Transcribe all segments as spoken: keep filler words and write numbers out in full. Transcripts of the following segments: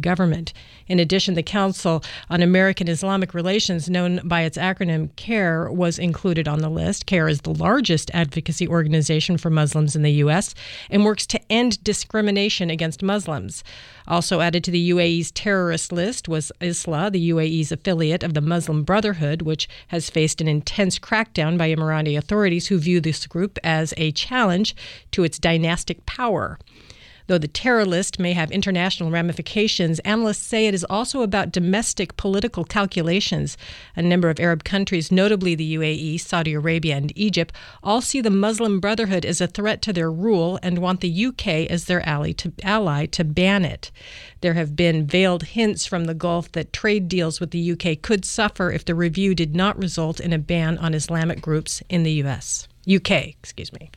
government. In addition, the Council on American Islamic Relations, known by its acronym CARE, was included on the list. CARE is the largest advocacy organization for Muslims in the U S and works to end discrimination against Muslims. Also added to the U A E's terrorist list was ISLA, the U A E's affiliate of the Muslim Brotherhood, which has faced an intense crackdown by Emirati authorities who view this group as a challenge to its dynastic power. Though the terror list may have international ramifications, analysts say it is also about domestic political calculations. A number of Arab countries, notably the U A E, Saudi Arabia, and Egypt, all see the Muslim Brotherhood as a threat to their rule and want the U K as their ally to, ally to ban it. There have been veiled hints from the Gulf that trade deals with the U K could suffer if the review did not result in a ban on Islamic groups in the U S. U K, excuse me.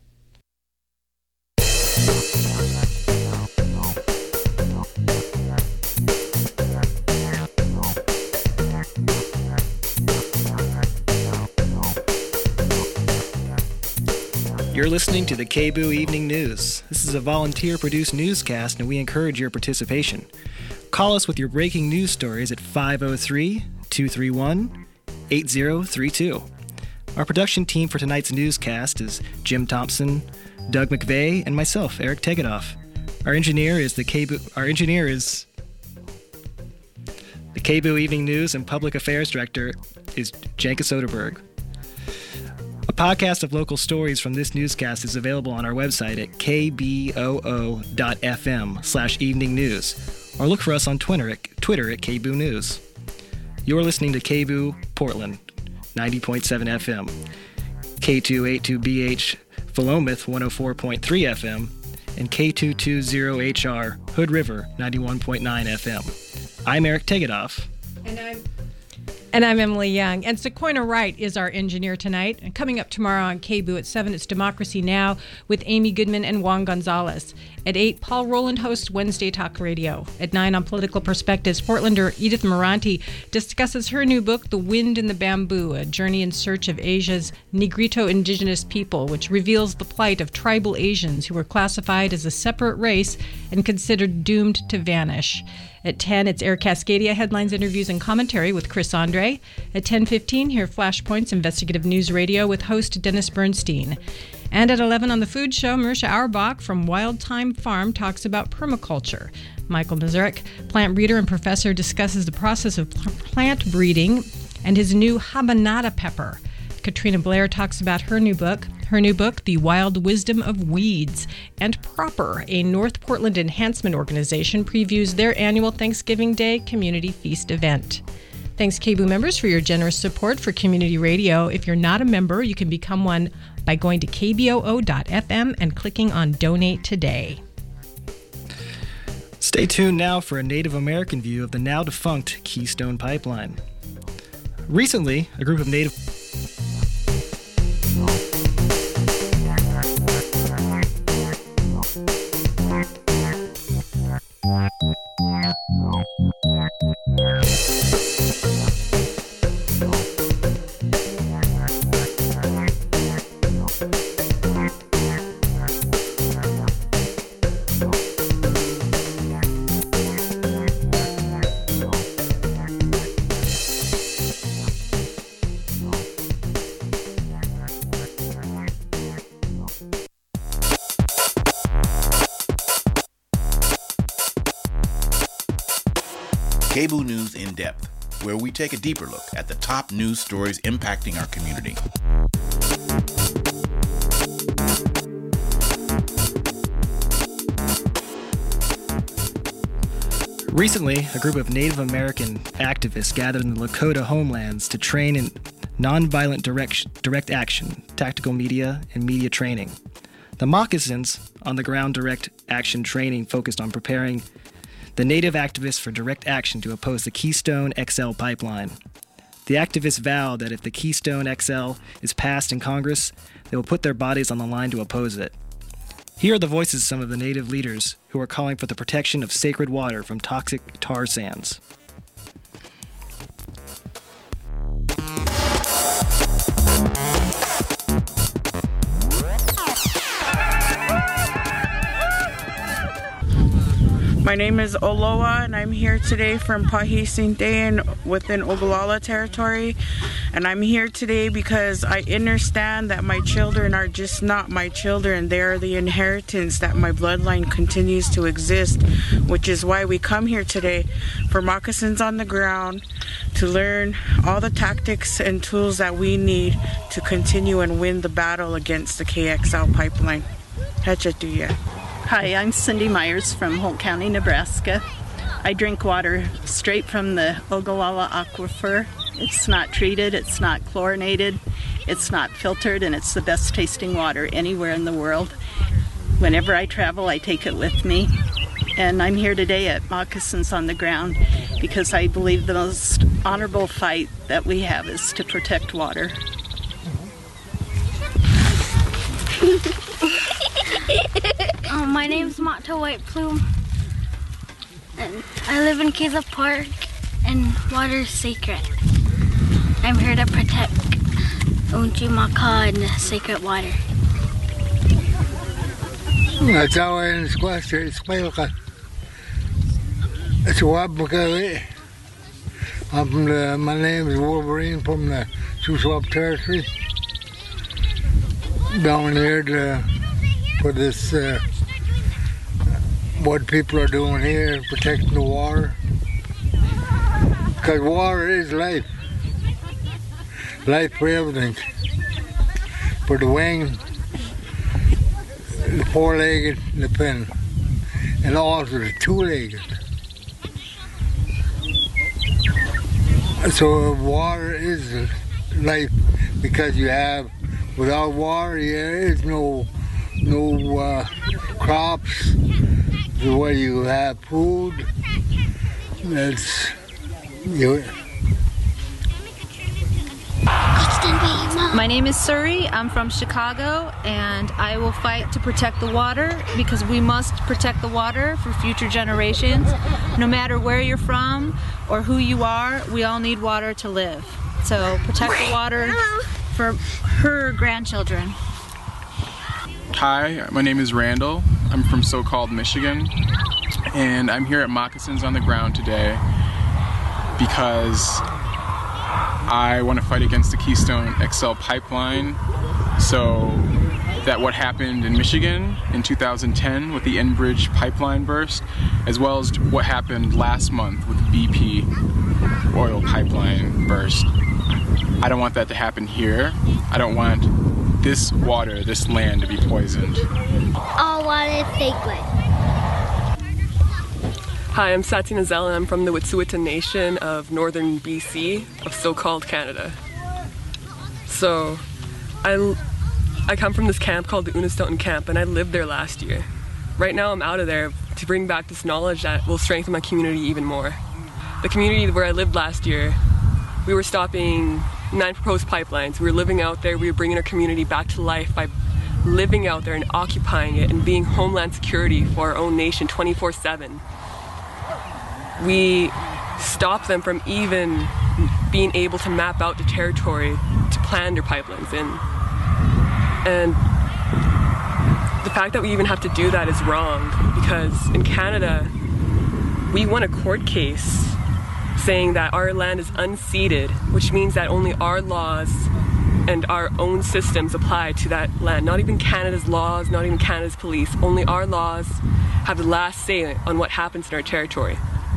You're listening to the K B O Evening News. This is a volunteer-produced newscast, and we encourage your participation. Call us with your breaking news stories at five oh three, two three one, eight oh three two. Our production team for tonight's newscast is Jim Thompson, Doug McVeigh, and myself, Eric Tegedoff. Our engineer is the K B O. Our engineer is the K B O Evening News and Public Affairs Director is Janka Soderberg. A podcast of local stories from this newscast is available on our website at k b o o dot f m slash evening news, or look for us on Twitter at, Twitter at K B O News. You're listening to K B O Portland, ninety point seven F M, K two eighty-two B H Philomath, one oh four point three F M, and K two twenty H R Hood River, ninety-one point nine F M. I'm Eric Tegedoff. And I'm And I'm Emily Young. And Sequoia Wright is our engineer tonight. And coming up tomorrow on K B O at seven, it's Democracy Now! With Amy Goodman and Juan Gonzalez. At eight, Paul Rowland hosts Wednesday Talk Radio. At nine, on Political Perspectives, Portlander Edith Moranti discusses her new book, The Wind in the Bamboo, A Journey in Search of Asia's Negrito Indigenous People, which reveals the plight of tribal Asians who were classified as a separate race and considered doomed to vanish. At ten, it's Air Cascadia headlines, interviews, and commentary with Chris Andre. At ten fifteen, hear Flashpoint's investigative news radio with host Dennis Bernstein. And at eleven on the Food Show, Marisha Auerbach from Wild Thyme Farm talks about permaculture. Michael Mazurek, plant breeder and professor, discusses the process of plant breeding and his new habanada pepper. Katrina Blair talks about her new book, her new book, The Wild Wisdom of Weeds. And Proper, a North Portland enhancement organization, previews their annual Thanksgiving Day community feast event. Thanks, K B O members, for your generous support for community radio. If you're not a member, you can become one by going to k b o o dot f m and clicking on Donate Today. Stay tuned now for a Native American view of the now-defunct Keystone Pipeline. Recently, a group of Native... K B O News in Depth, where we take a deeper look at the top news stories impacting our community. Recently, a group of Native American activists gathered in the Lakota homelands to train in nonviolent direct, direct action, tactical media, and media training. The moccasins on-the-ground direct action training focused on preparing the Native activists for direct action to oppose the Keystone X L pipeline. The activists vowed that if the Keystone X L is passed in Congress, they will put their bodies on the line to oppose it. Here are the voices of some of the Native leaders who are calling for the protection of sacred water from toxic tar sands. My name is Oloa, and I'm here today from Pahisinte within Ogallala Territory. And I'm here today because I understand that my children are just not my children. They are the inheritance that my bloodline continues to exist, which is why we come here today for Moccasins on the Ground to learn all the tactics and tools that we need to continue and win the battle against the K X L pipeline. Hachatuya. Hi, I'm Cindy Myers from Holt County, Nebraska. I drink water straight from the Ogallala Aquifer. It's not treated, it's not chlorinated, it's not filtered, and it's the best tasting water anywhere in the world. Whenever I travel, I take it with me. And I'm here today at Moccasins on the Ground because I believe the most honorable fight that we have is to protect water. um, my name's Mata White Plume, and I live in Keza Park, and water is sacred. I'm here to protect Unchimaka and the sacred water. That's how I in Squash, it's Pilka. It's a Wabmakawi. I'm from the, my name is Wolverine from the Shuswap Territory. Down here to, for this, uh, what people are doing here, protecting the water. Because water is life. Life for everything. For the wing, the four-legged, the fin, and also the two-legged. So water is life because you have, without water there is no no uh, crops, the way you have food. That's you. My name is Suri, I'm from Chicago, and I will fight to protect the water because we must protect the water for future generations. No matter where you're from or who you are, we all need water to live. So protect the water for her grandchildren. Hi, my name is Randall. I'm from so-called Michigan, and I'm here at Moccasins on the Ground today because I want to fight against the Keystone X L pipeline, so that what happened in Michigan in two thousand ten with the Enbridge pipeline burst, as well as what happened last month with B P oil pipeline burst. I don't want that to happen here. I don't want this water, this land to be poisoned. All water is sacred. Hi, I'm Sati Nazel, and I'm from the Wet'suwet'en Nation of northern B C, of so-called Canada. So, I, I come from this camp called the Unistoten Camp, and I lived there last year. Right now I'm out of there to bring back this knowledge that will strengthen my community even more. The community where I lived last year, we were stopping nine proposed pipelines. We were living out there, we were bringing our community back to life by living out there and occupying it and being homeland security for our own nation twenty-four seven. We stopped them from even being able to map out the territory to plan their pipelines in. And the fact that we even have to do that is wrong, because in Canada, we won a court case saying that our land is unceded, which means that only our laws and our own systems apply to that land. Not even Canada's laws, not even Canada's police. Only our laws have the last say on what happens in our territory.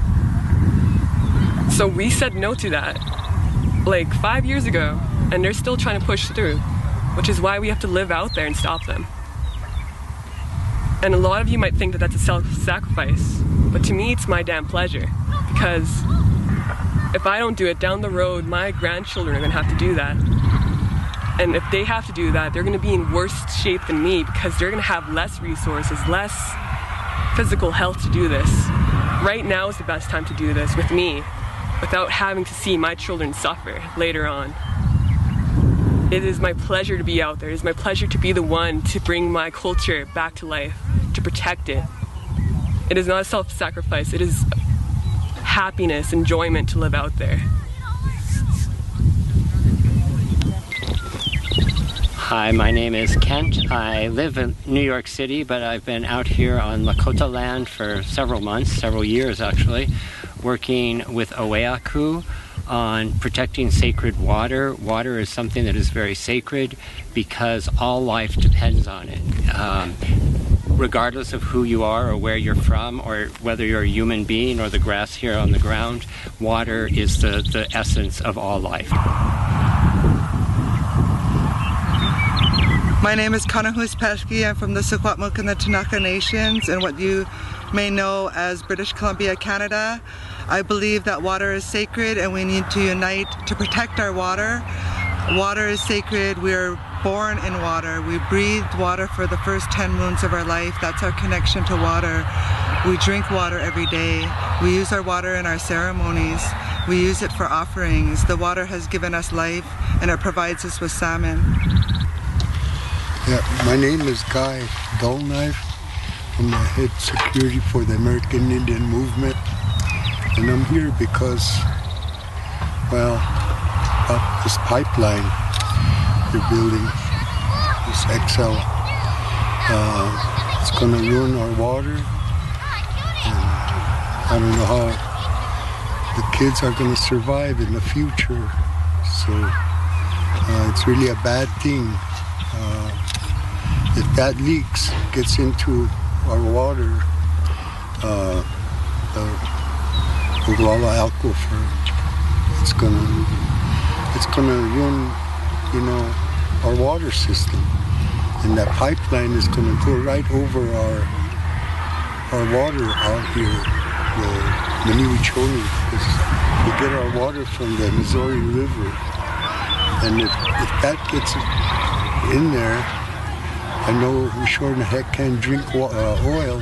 So we said no to that like five years ago, and they're still trying to push through, which is why we have to live out there and stop them. And a lot of you might think that that's a self-sacrifice, but to me it's my damn pleasure, because if I don't do it, down the road my grandchildren are going to have to do that. And if they have to do that, they're going to be in worse shape than me, because they're going to have less resources, less physical health to do this. Right now is the best time to do this with me, without having to see my children suffer later on. It is my pleasure to be out there. It is my pleasure to be the one to bring my culture back to life, to protect it. It is not a self-sacrifice. It is happiness, enjoyment to live out there. Hi, my name is Kent. I live in New York City, but I've been out here on Lakota land for several months, several years actually, working with Oeaku on protecting sacred water. Water is something that is very sacred because all life depends on it. Um, regardless of who you are or where you're from or whether you're a human being or the grass here on the ground, water is the, the essence of all life. My name is Kanahus Peshki. I'm from the Secwepemc and the Tanaka Nations and what you may know as British Columbia, Canada. I believe that water is sacred and we need to unite to protect our water. Water is sacred. We are born in water. We breathed water for the first ten moons of our life. That's our connection to water. We drink water every day. We use our water in our ceremonies. We use it for offerings. The water has given us life and it provides us with salmon. Yeah, my name is Guy Dullknife. I'm the head security for the American Indian Movement. And I'm here because, well, of this pipeline they're building, this X L. Uh, it's going to ruin our water. And I don't know how the kids are going to survive in the future. So uh, it's really a bad thing. Uh, if that leaks, gets into our water, uh, the Ogallala Aquifer, it's gonna, it's gonna ruin, you know, our water system, and that pipeline is gonna go right over our, our water out here, the Maniwichoni, because we get our water from the Missouri River, and if, if that gets in there, I know we sure in the heck can't drink uh, oil.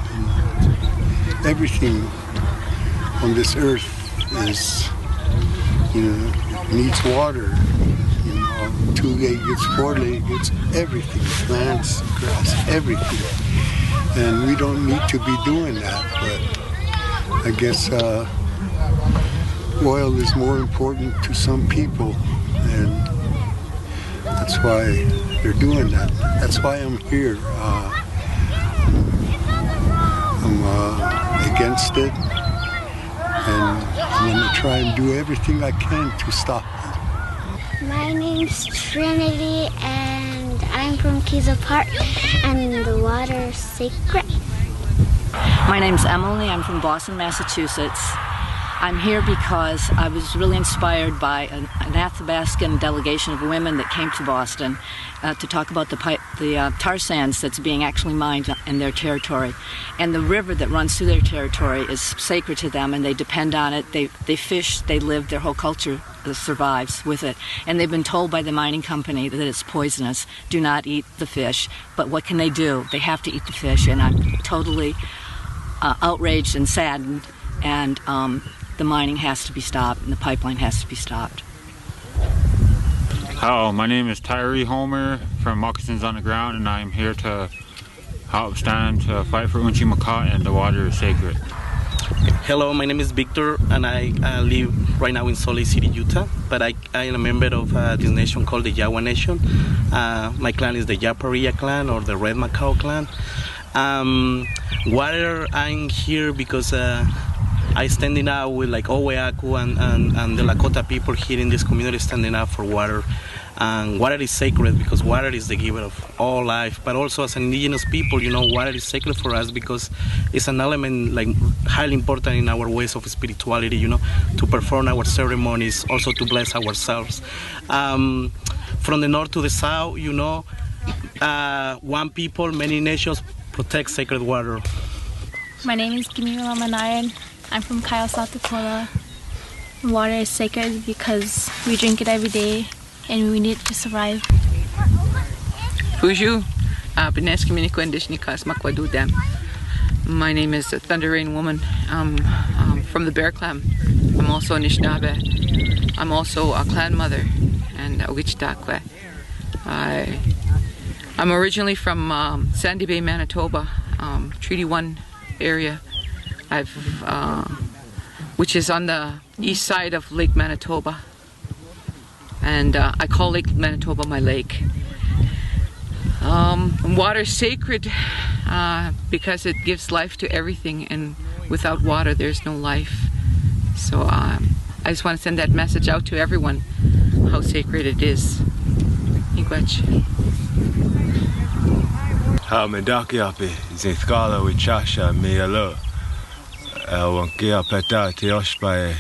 And everything on this earth is, you know, needs water. You know, two-leggeds, four-leggeds, everything, plants, grass, everything. And we don't need to be doing that, but I guess uh, oil is more important to some people, and that's why they're doing that. That's why I'm here. Uh, I'm uh, against it, and I'm going to try and do everything I can to stop it. My name's Trinity, and I'm from Kiza Park, and the water is sacred. My name's Emily. I'm from Boston, Massachusetts. I'm here because I was really inspired by an, an Athabascan delegation of women that came to Boston uh, to talk about the, pipe, the uh, tar sands that's being actually mined in their territory. And the river that runs through their territory is sacred to them, and they depend on it. They, they fish, they live, their whole culture survives with it. And they've been told by the mining company that it's poisonous. Do not eat the fish. But what can they do? They have to eat the fish, and I'm totally uh, outraged and saddened. And um, the mining has to be stopped, and the pipeline has to be stopped. Hello, my name is Tyree Homer from Moccasins on the Ground, and I'm here to help stand to fight for Unchimakat, and the water is sacred. Hello, my name is Victor, and I uh, live right now in Salt Lake City, Utah, but I, I am a member of uh, this nation called the Yawa Nation. Uh, my clan is the Yaparia clan, or the Red Macao clan. Um, water, I'm here because uh, I standing out with like Oeaku and, and, and the Lakota people here in this community standing out for water. And water is sacred because water is the giver of all life. But also as indigenous people, you know, water is sacred for us because it's an element like highly important in our ways of spirituality, you know, to perform our ceremonies, also to bless ourselves. Um, from the north to the south, you know, uh, one people, many nations protect sacred water. My name is Kimila Manayan. I'm from Kyle, South Dakota. Water is sacred because we drink it every day and we need it to survive. Fuju, Bines Communico Indishnikas Makwadudem. My name is Thunder Rain Woman. I'm um, from the Bear Clan. I'm also a Anishinaabe. I'm also a clan mother and a Wichtakwe. I, I'm originally from um, Sandy Bay, Manitoba, um, Treaty one area. I've, uh, which is on the east side of Lake Manitoba, and uh, I call Lake Manitoba my lake. Um, water is sacred uh, because it gives life to everything, and without water there's no life. So um, I just want to send that message out to everyone, how sacred it is. Miigwech. Ha medaki api zithkala wichasha mialo. Wankia peta tioshpai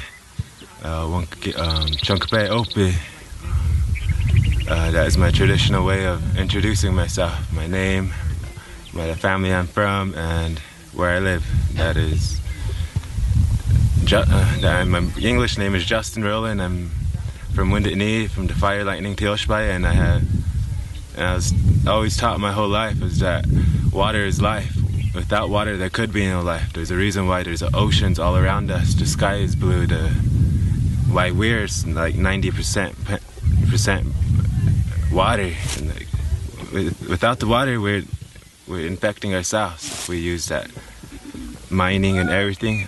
chunkpe opi. Uh, that is my traditional way of introducing myself, my name, my the family I'm from, and where I live. That is, ju uh, that my English name is Justin Rowland. I'm from Wounded Knee, from the Fire Lightning Teoshpai, and I have, and I was always taught my whole life is that water is life. Without water, there could be no life. There's a reason why there's oceans all around us. The sky is blue. The why we're like ninety percent percent. water, and like, without the water we're we're infecting ourselves if we use that mining and everything.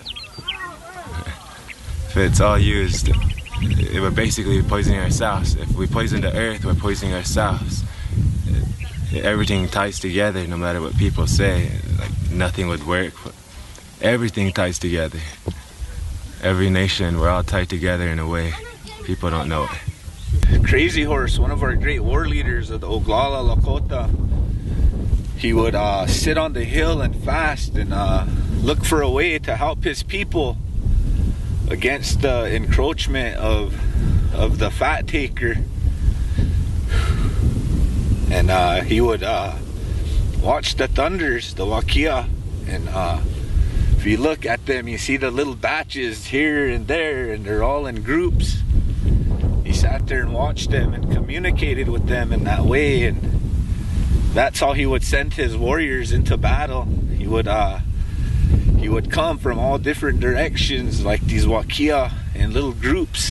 If it's all used, it, we're basically poisoning ourselves. If we poison the earth, we're poisoning ourselves. It, it, everything ties together, no matter what people say. Like nothing would work. Everything ties together. Every nation, we're all tied together in a way people don't know it. Crazy Horse, one of our great war leaders of the Oglala Lakota, he would uh, sit on the hill and fast and uh, look for a way to help his people against the encroachment of of the fat taker. And uh, he would uh, watch the thunders, the wakia, and uh, if you look at them, you see the little batches here and there, and they're all in groups. He sat there and watched them and communicated with them in that way, and that's how he would send his warriors into battle. He would uh, he would come from all different directions, like these wakia, in little groups,